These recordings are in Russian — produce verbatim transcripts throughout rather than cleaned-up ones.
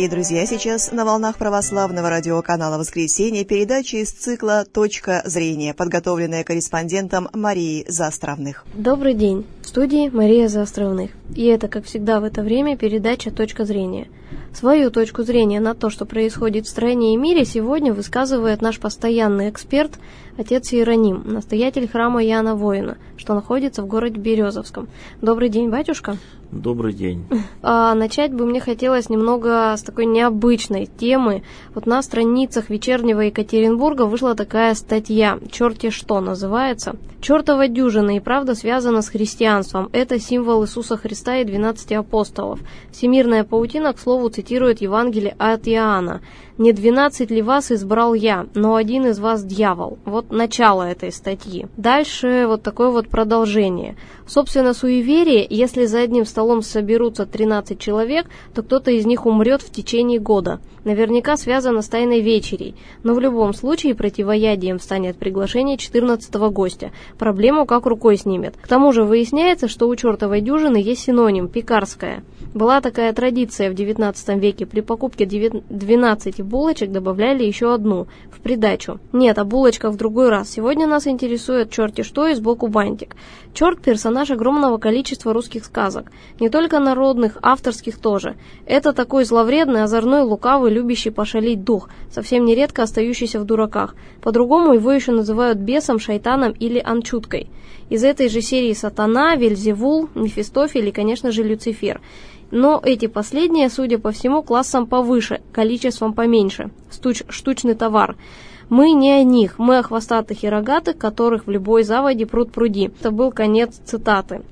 Дорогие друзья, сейчас на волнах православного радиоканала «Воскресенье» передача из цикла «Точка зрения», подготовленная корреспондентом Марией Заостровных. Добрый день. В студии Мария Заостровных. И это, как всегда в это время, передача «Точка зрения». Свою точку зрения на то, что происходит в стране и мире, сегодня высказывает наш постоянный эксперт, отец Иероним, настоятель храма Иоанна Воина, что находится в городе Березовском. Добрый день, батюшка. Добрый день. А, начать бы мне хотелось немного с такой необычной темы. Вот на страницах вечернего Екатеринбурга вышла такая статья «Черти что» называется. Чертова дюжина и правда связана с христианством. Это символ Иисуса Христа и двенадцати апостолов. Всемирная паутина, к слову, цитирует Евангелие от Иоанна. «Не двенадцать ли вас избрал я, но один из вас дьявол». Вот начало этой статьи. Дальше вот такое вот продолжение. Собственно, суеверие, если за одним столом соберутся тринадцать человек, то кто-то из них умрет в течение года. Наверняка связано с тайной вечерей. Но в любом случае противоядием станет приглашение четырнадцатого гостя. Проблему как рукой снимет. К тому же выясняется, что у чертовой дюжины есть синоним – пекарская. Была такая традиция в девятнадцатом веке. При покупке двенадцати булочек добавляли еще одну в придачу. Нет, о булочках в другой раз. Сегодня нас интересует черти что и сбоку бантик. Черт – персонаж огромного количества русских сказок. Не только народных, авторских тоже. Это такой зловредный, озорной, лукавый, любящий пошалить дух, совсем нередко остающийся в дураках. По-другому его еще называют бесом, шайтаном или анчуткой. Из этой же серии Сатана, Вельзевул, Мефистофель и, конечно же, Люцифер. Но эти последние, судя по всему, классом повыше, количеством поменьше. Стуч, штучный товар. Мы не о них, мы о хвостатых и рогатых, которых в любой заводе пруд-пруди. Это был конец цитаты.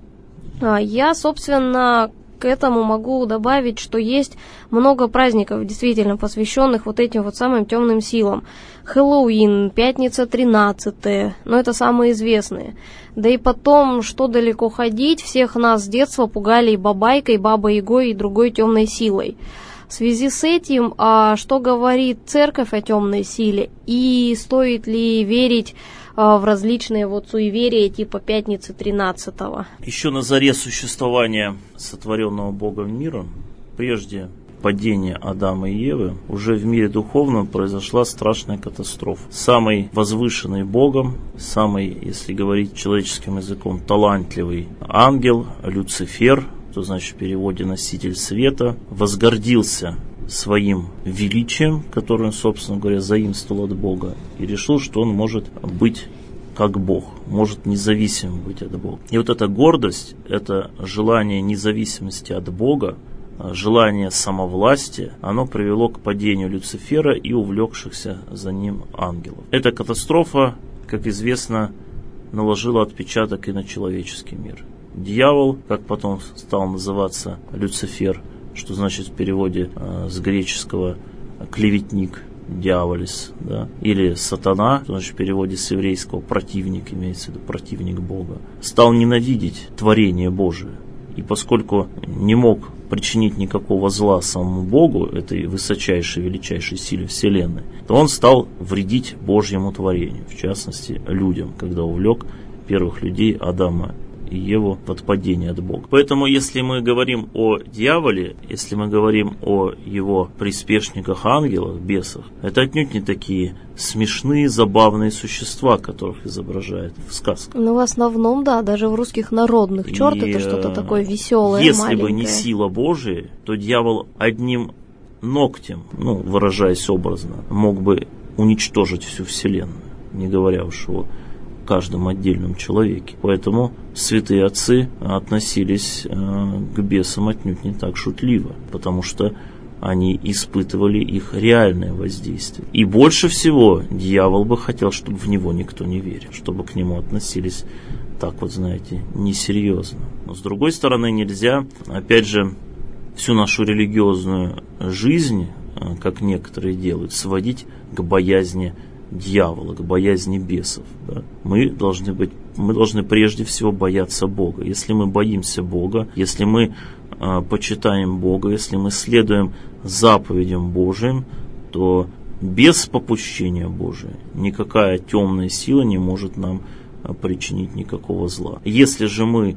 Я, собственно, к этому могу добавить, что есть много праздников, действительно посвященных вот этим вот самым темным силам. Хэллоуин, Пятница тринадцатая, но это самые известные. Да и потом, что далеко ходить, всех нас с детства пугали и бабайкой, и бабой-ягой, и другой темной силой. В связи с этим, а что говорит церковь о темной силе, и стоит ли верить а, в различные вот суеверия типа Пятницы тринадцатого? Еще на заре существования сотворенного Богом мира, прежде падения Адама и Евы, уже в мире духовном произошла страшная катастрофа. Самый возвышенный Богом, самый, если говорить человеческим языком, талантливый ангел Люцифер, что значит в переводе «носитель света», возгордился своим величием, которое он, собственно говоря, заимствовал от Бога, и решил, что он может быть как Бог, может независимым быть от Бога. И вот эта гордость, это желание независимости от Бога, желание самовластия, оно привело к падению Люцифера и увлекшихся за ним ангелов. Эта катастрофа, как известно, наложила отпечаток и на человеческий мир. Дьявол, как потом стал называться Люцифер, что значит в переводе э, с греческого клеветник, дьяволис, да, или сатана, что значит в переводе с еврейского противник, имеется в виду противник Бога, стал ненавидеть творение Божие. И поскольку не мог причинить никакого зла самому Богу, этой высочайшей, величайшей силе Вселенной, то он стал вредить Божьему творению, в частности людям, когда увлек первых людей Адама и Еву в отпадение от Бога. Поэтому, если мы говорим о дьяволе, если мы говорим о его приспешниках, ангелах, бесах, это отнюдь не такие смешные, забавные существа, которых изображают в сказках. Ну, в основном, да, даже в русских народных. Черт, и, это что-то такое веселое, если маленькое. бы не сила Божия, то дьявол одним ногтем, ну, выражаясь образно, мог бы уничтожить всю Вселенную, не говоря уж о каждом отдельном человеке. Поэтому святые отцы относились э, к бесам отнюдь не так шутливо, потому что они испытывали их реальное воздействие. И больше всего дьявол бы хотел, чтобы в него никто не верил, чтобы к нему относились так вот, знаете, несерьезно. Но с другой стороны, нельзя, опять же, всю нашу религиозную жизнь, э, как некоторые делают, сводить к боязни дьявола, к боязни бесов. Да? Мы должны быть, мы должны прежде всего бояться Бога. Если мы боимся Бога, если мы э, почитаем Бога, если мы следуем заповедям Божиим, то без попущения Божия никакая темная сила не может нам э, причинить никакого зла. Если же мы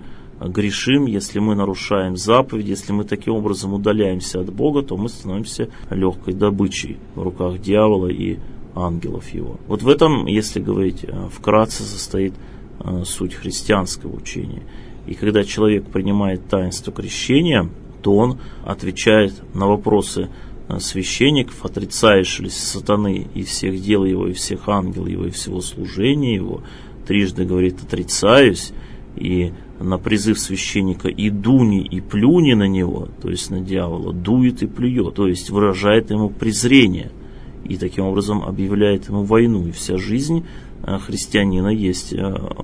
грешим, если мы нарушаем заповедь, если мы таким образом удаляемся от Бога, то мы становимся легкой добычей в руках дьявола и ангелов его. Вот в этом, если говорить вкратце, состоит суть христианского учения. И когда человек принимает таинство крещения, то он отвечает на вопросы священников, отрицаешь ли сатаны и всех дел его, и всех ангелов его, и всего служения его. Трижды говорит: отрицаюсь. И на призыв священника «и дуни, и плюни на него», то есть на дьявола, дует и плюет, то есть выражает ему презрение. И таким образом объявляет ему войну. И вся жизнь христианина есть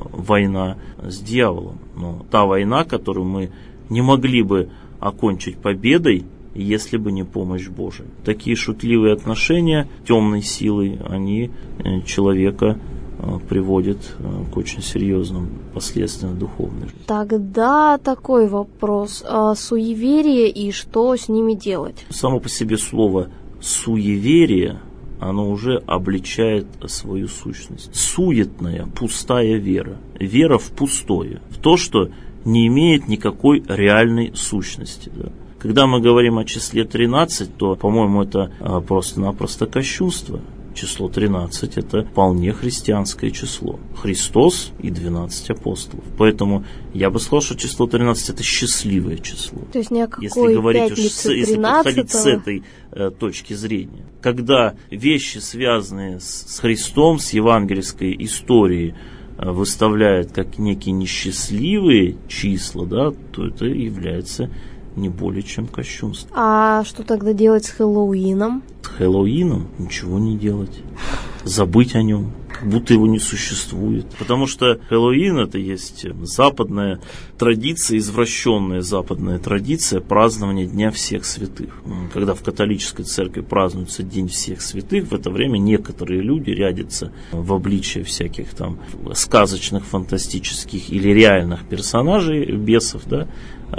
война с дьяволом. Но та война, которую мы не могли бы окончить победой, если бы не помощь Божия. Такие шутливые отношения темной силой, они человека приводят к очень серьезным последствиям духовной жизни. Тогда такой вопрос. Суеверие и что с ними делать? Само по себе слово «суеверие», оно уже обличает свою сущность. Суетная, пустая вера. Вера в пустое. В то, что не имеет никакой реальной сущности. Да. Когда мы говорим о числе тринадцать, то, по-моему, это просто-напросто кощунство. Число тринадцать – это вполне христианское число. Христос и двенадцать апостолов. Поэтому я бы сказал, что число тринадцать – это счастливое число. То есть ни о какой если говорить уж, пятнице если подходить с тринадцатого этой э, точки зрения. Когда вещи, связанные с, с Христом, с евангельской историей, э, выставляют как некие несчастливые числа, да, то это является не более чем кощунство. А что тогда делать с Хэллоуином? С Хэллоуином ничего не делать. Забыть о нем, как будто его не существует. Потому что Хэллоуин — это есть западная традиция, извращенная западная традиция празднования Дня всех святых. Когда в католической церкви празднуется День всех святых, в это время некоторые люди рядятся в обличие всяких там сказочных, фантастических или реальных персонажей, бесов, да,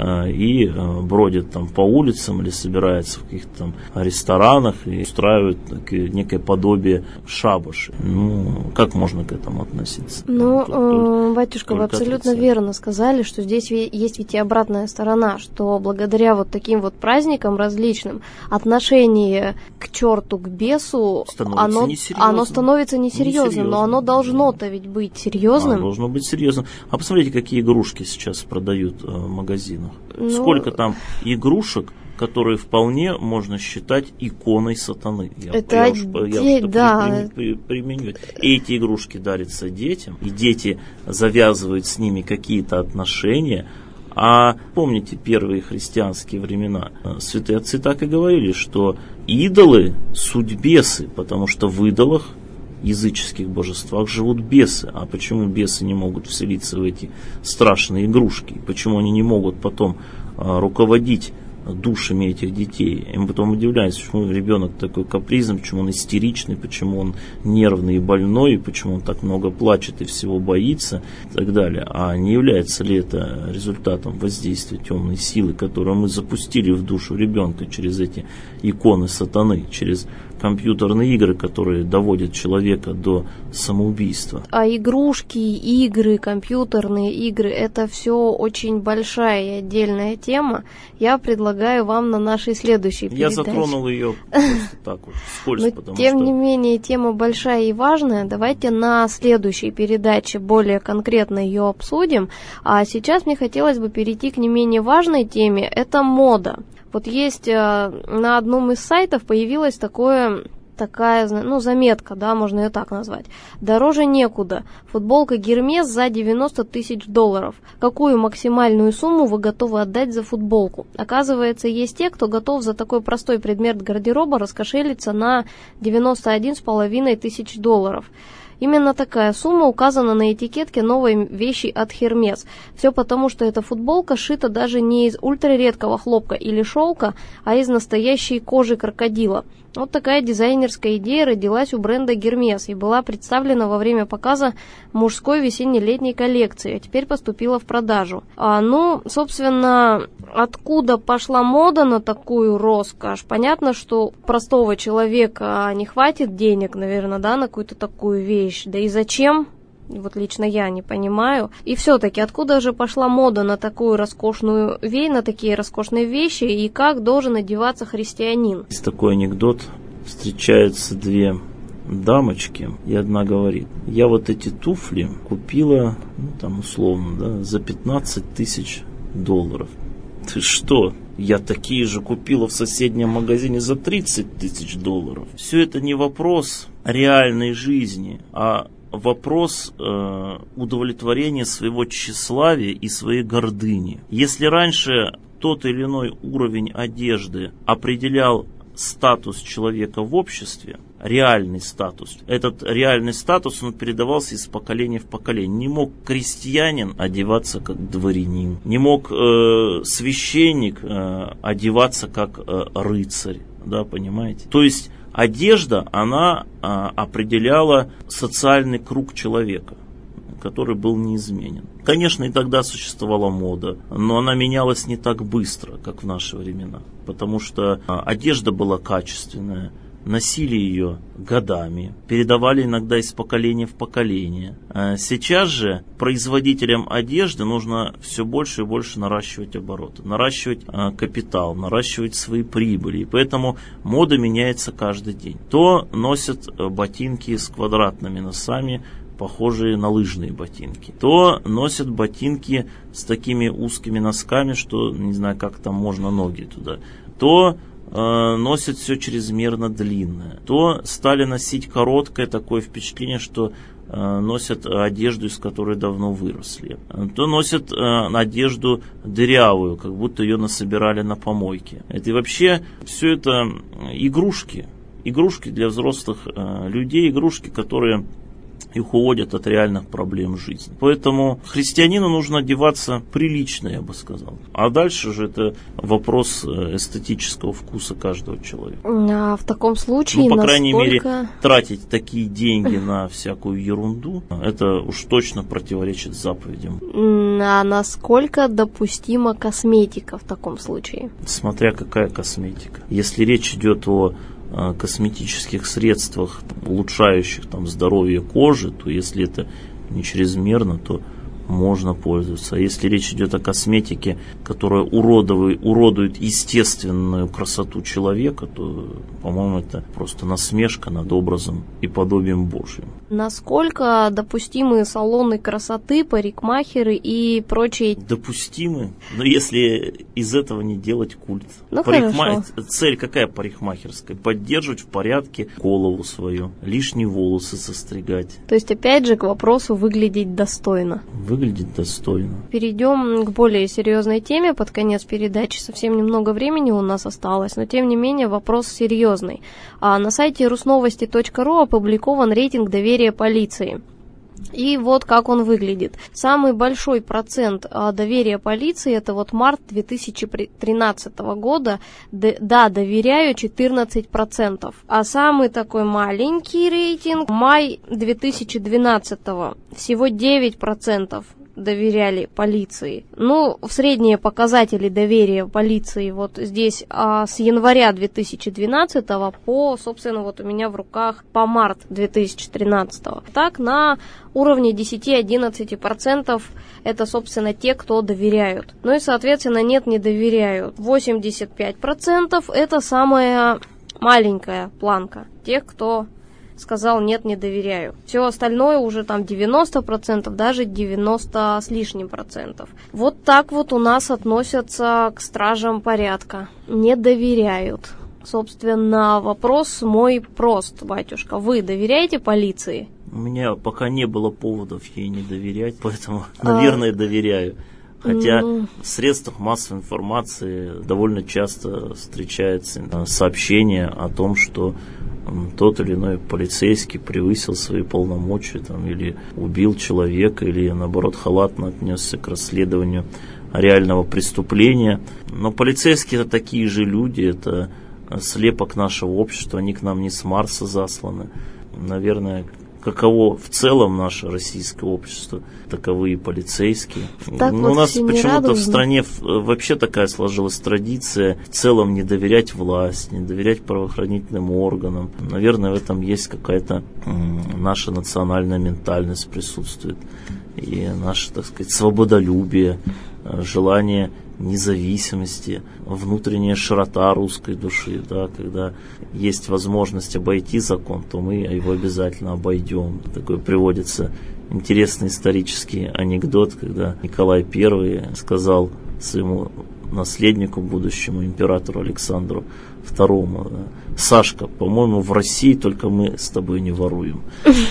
и бродят там по улицам или собираются в каких-то там ресторанах и устраивают некое подобие шабаши. Ну, как можно к этому относиться? Ну, только, батюшка, только вы абсолютно отрицать. верно сказали, что здесь есть ведь и обратная сторона, что благодаря вот таким вот праздникам различным отношение к черту, к бесу, становится оно, несерьезным. оно становится несерьезным, несерьезным. но оно должно-то ведь быть серьезным. Оно должно быть серьезным. А посмотрите, какие игрушки сейчас продают в магазинах. Ну, Сколько там игрушек, которые вполне можно считать иконой сатаны. Я, это я отдель, уж, я уж да. при, при, применю. И эти игрушки дарятся детям, и дети завязывают с ними какие-то отношения. А помните первые христианские времена? Святые отцы так и говорили, что идолы – суть бесы, потому что в идолах, языческих божествах, живут бесы. А почему бесы не могут вселиться в эти страшные игрушки? Почему они не могут потом а, руководить душами этих детей? И мы потом удивляемся, почему ребенок такой капризный, почему он истеричный, почему он нервный и больной, почему он так много плачет и всего боится и так далее. А не является ли это результатом воздействия темной силы, которую мы запустили в душу ребенка через эти иконы сатаны, через компьютерные игры, которые доводят человека до самоубийства? А игрушки, игры, компьютерные игры – это все очень большая и отдельная тема. Я предлагаю вам на нашей следующей передаче. Я затронул ее просто так вот, вскользь, Но, потому тем что... не менее, тема большая и важная. Давайте на следующей передаче более конкретно ее обсудим. А сейчас мне хотелось бы перейти к не менее важной теме – это мода. Вот есть э, на одном из сайтов появилась такое, такая, ну, заметка, да, можно ее так назвать. Дороже некуда. Футболка Гермес за девяносто тысяч долларов. Какую максимальную сумму вы готовы отдать за футболку? Оказывается, есть те, кто готов за такой простой предмет гардероба раскошелиться на девяносто один с половиной тысяч долларов. Именно такая сумма указана на этикетке новой вещи от Hermes. Все потому, что эта футболка сшита даже не из ультраредкого хлопка или шелка, а из настоящей кожи крокодила. Вот такая дизайнерская идея родилась у бренда Hermes и была представлена во время показа мужской весенне-летней коллекции, а теперь поступила в продажу. А, ну, собственно, откуда пошла мода на такую роскошь? Понятно, что у простого человека не хватит денег, наверное, да, на какую-то такую вещь. Да и зачем? Вот лично я не понимаю. И все-таки, откуда же пошла мода на такую роскошную вещь, на такие роскошные вещи, и как должен одеваться христианин? Есть такой анекдот. Встречаются две дамочки, и одна говорит: я вот эти туфли купила, ну там условно, да, за пятнадцать тысяч долларов. Ты что? Я такие же купила в соседнем магазине за тридцать тысяч долларов. Все это не вопрос реальной жизни, а вопрос э, удовлетворения своего тщеславия и своей гордыни. Если раньше тот или иной уровень одежды определял статус человека в обществе, реальный статус. Этот реальный статус, он передавался из поколения в поколение. Не мог крестьянин одеваться как дворянин. Не мог э, священник э, одеваться как э, рыцарь. Да, понимаете? То есть одежда, она э, определяла социальный круг человека, который был неизменен. Конечно, и тогда существовала мода, но она менялась не так быстро, как в наши времена. Потому что одежда была качественная, носили ее годами, передавали иногда из поколения в поколение. Сейчас же производителям одежды нужно все больше и больше наращивать обороты, наращивать капитал, наращивать свои прибыли. И поэтому мода меняется каждый день. То носят ботинки с квадратными носами, похожие на лыжные ботинки, то носят ботинки с такими узкими носками, что не знаю, как там можно ноги туда, то э, носят все чрезмерно длинное, то стали носить короткое, такое впечатление, что э, носят одежду, из которой давно выросли, то носят э, одежду дырявую, как будто ее насобирали на помойке. Это и вообще все это игрушки, игрушки для взрослых э, людей, игрушки, которые их уводят от реальных проблем жизни. Поэтому христианину нужно одеваться прилично, я бы сказал. А дальше же это вопрос эстетического вкуса каждого человека. А в таком случае, ну, по насколько... крайней мере, тратить такие деньги на всякую ерунду, это уж точно противоречит заповедям. А насколько допустима косметика в таком случае? Смотря какая косметика. Если речь идет о косметических средствах, улучшающих там здоровье кожи, то если это не чрезмерно, то можно пользоваться. А если речь идет о косметике, которая уродует, уродует естественную красоту человека, то, по-моему, это просто насмешка над образом и подобием Божьим. Насколько допустимы салоны красоты, парикмахеры и прочие? Допустимы, но если из этого не делать культ. Ну, Парикма... Цель какая парикмахерская? Поддерживать в порядке голову свою, лишние волосы состригать. То есть, опять же, к вопросу выглядеть достойно. Выглядеть достойно. Перейдем к более серьезной теме. Под конец передачи совсем немного времени у нас осталось, но тем не менее вопрос серьезный. А на сайте русновости точка ру опубликован рейтинг доверия полиции. И вот как он выглядит. Самый большой процент доверия полиции — это вот март две тысячи тринадцатого года. Д- да, доверяю четырнадцать процентов. А самый такой маленький рейтинг — май две тысячи двенадцатого. Всего девять процентов доверяли полиции. Ну, в средние показатели доверия полиции вот здесь а, с января две тысячи двенадцатого по, собственно, вот у меня в руках по март две тысячи тринадцатого. Так, на уровне десять-одиннадцать процентов это, собственно, те, кто доверяют. Ну и, соответственно, нет, не доверяют. восемьдесят пять процентов это самая маленькая планка тех, кто сказал нет, не доверяю. Все остальное уже там девяносто процентов, даже девяносто с лишним процентов. Вот так вот у нас относятся к стражам порядка. Не доверяют. Собственно, вопрос мой прост, батюшка. Вы доверяете полиции? У меня пока не было поводов ей не доверять, поэтому, наверное, а... доверяю. Хотя mm. в средствах массовой информации довольно часто встречается сообщение о том, что тот или иной полицейский превысил свои полномочия там, или убил человека, или наоборот халатно отнесся к расследованию реального преступления. Но полицейские — это такие же люди, это слепок нашего общества, они к нам не с Марса засланы. Наверное, каково в целом наше российское общество, таковы и полицейские. Так ну, вот у нас почему-то в радужно. стране вообще такая сложилась традиция в целом не доверять власти, не доверять правоохранительным органам. Наверное, в этом есть какая-то м, наша национальная ментальность присутствует. И наше, так сказать, свободолюбие, желание независимости, внутренняя широта русской души, да, когда есть возможность обойти закон, то мы его обязательно обойдем. Такой приводится интересный исторический анекдот, когда Николай Первый сказал своему наследнику, будущему императору Александру Второму: Сашка, по-моему, в России только мы с тобой не воруем.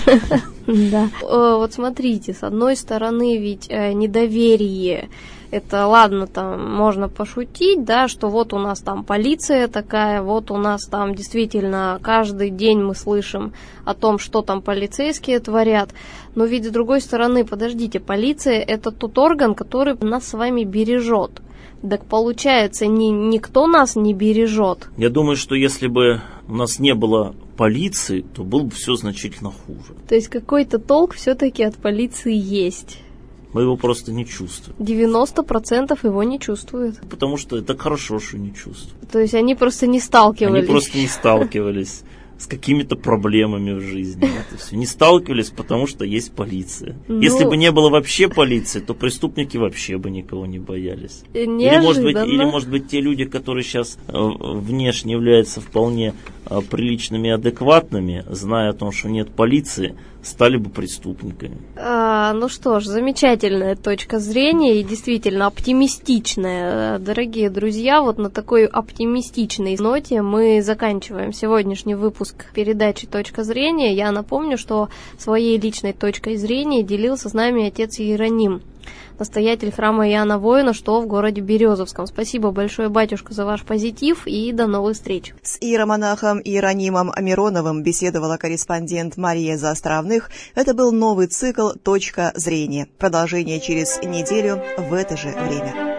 Да. Вот смотрите, с одной стороны, ведь недоверие. Это ладно, там можно пошутить, да, что вот у нас там полиция такая, вот у нас там действительно каждый день мы слышим о том, что там полицейские творят. Но ведь с другой стороны, подождите, полиция — это тот орган, который нас с вами бережет. Так получается, ни, никто нас не бережет. Я думаю, что если бы у нас не было полиции, то было бы все значительно хуже. То есть какой-то толк все-таки от полиции есть. Мы его просто не чувствуем. девяносто процентов его не чувствуют. Потому что это хорошо, что не чувствуют. То есть они просто не сталкивались. Они просто не сталкивались с какими-то проблемами в жизни. Это все. Не сталкивались, потому что есть полиция. Ну, если бы не было вообще полиции, то преступники вообще бы никого не боялись. Неожиданно. Или может быть, или, может быть, те люди, которые сейчас э, внешне являются вполне э, приличными и адекватными, зная о том, что нет полиции, стали бы преступниками. А, ну что ж, замечательная точка зрения и действительно оптимистичная. Дорогие друзья, вот на такой оптимистичной ноте мы заканчиваем сегодняшний выпуск передачи «Точка зрения». Я напомню, что своей личной точкой зрения делился с нами отец Иероним, настоятель храма Иоанна Воина, что в городе Березовском. Спасибо большое, батюшка, за ваш позитив и до новых встреч. С иеромонахом Иеронимом Мироновым беседовала корреспондент Мария Заостровных. Это был новый цикл «Точка зрения». Продолжение через неделю в это же время.